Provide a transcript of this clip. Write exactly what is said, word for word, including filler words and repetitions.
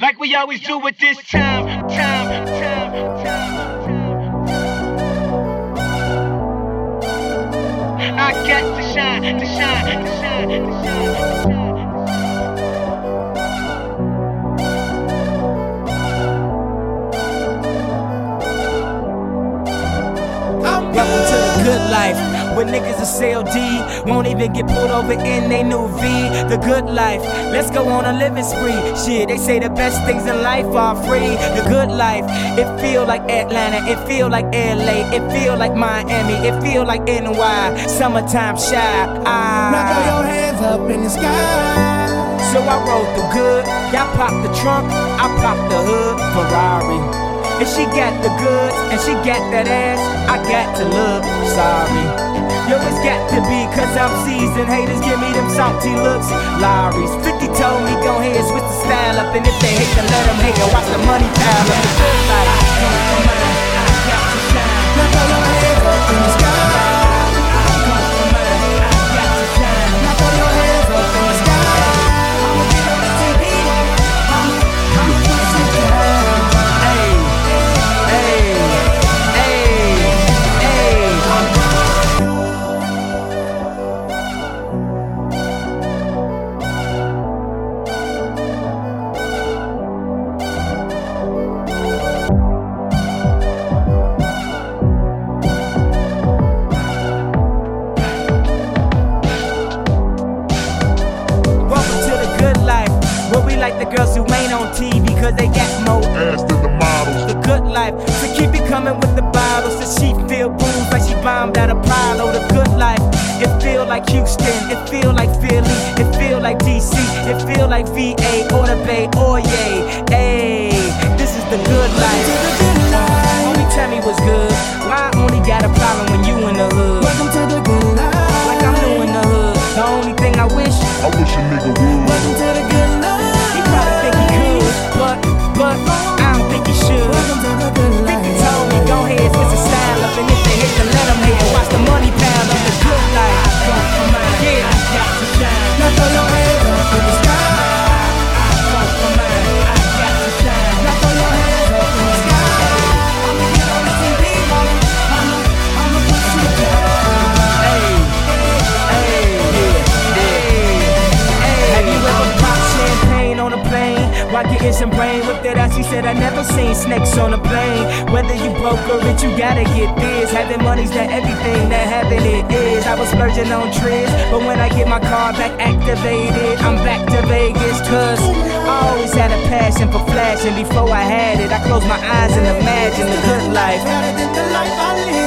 like we always do at this time, time, time, time. I got to shine, to shine, to shine, to shine, to shine. Welcome to the good life, where niggas are C L D, won't even get pulled over in they new V. The good life, let's go on a living spree. Shit, they say the best things in life are free. The good life, it feel like Atlanta, it feel like L A, it feel like Miami, it feel like N Y, summertime shy. Ah. Now throw your hands up in the sky. So I rode the good, y'all pop the trunk, I pop the hood, Ferrari. And she got the goods, and she got that ass, I got to look sorry. Yo, it's got to be, cause I'm seasoned. Haters give me them salty looks, Lowry's. fifty told me, go ahead, switch the style up. And if they hate, then let them hate and watch the money pile up. The good life, come from mine, I got to shine. Now throw your hands up in the sky. Come from mine, I got to shine. Now throw your hands up in the sky. I'ma get on the T V, I'ma, I'ma put you down. Like the girls who ain't on T V cause they got more ass than the models. The good life, so keep it coming with the bottles. So she feel booze like she bombed out Apollo. The good life, it feel like Houston, it feel like Philly, it feel like D C, it feel like V A or the Bay or yay. Hey, this is the good life. Homie, tell me what's good. Why I only got a problem when you in the hood? Welcome to the good life. Like I'm new in the hood. The only thing I wish, I wish a nigga would. Welcome to the good life. Probably think he could, but, but I don't think he should. Welcome to the good life. fifty told me, go ahead, switch the style up. And if they hate, then let them hate and watch the money pile up. The good life, come from mine, yeah, I got to shine. Now throw your hands up in the sky. Come from mine, I got to shine. Now throw your hands up in the sky. I'ma get on the T V, I'ma, I'ma put you down. Hey, hey, yeah, hey. Have you ever popped champagne on a plane while getting some brain with that ass? She said I never seen snakes on a plane. Whether you broke or rich, you gotta get this. Having money's not everything that having it is. I was splurging on trips, but when I get my car back activated, I'm back to Vegas. Cause I always had a passion for flashing. Before I had it, I closed my eyes and imagined the good life. Better than the life I live.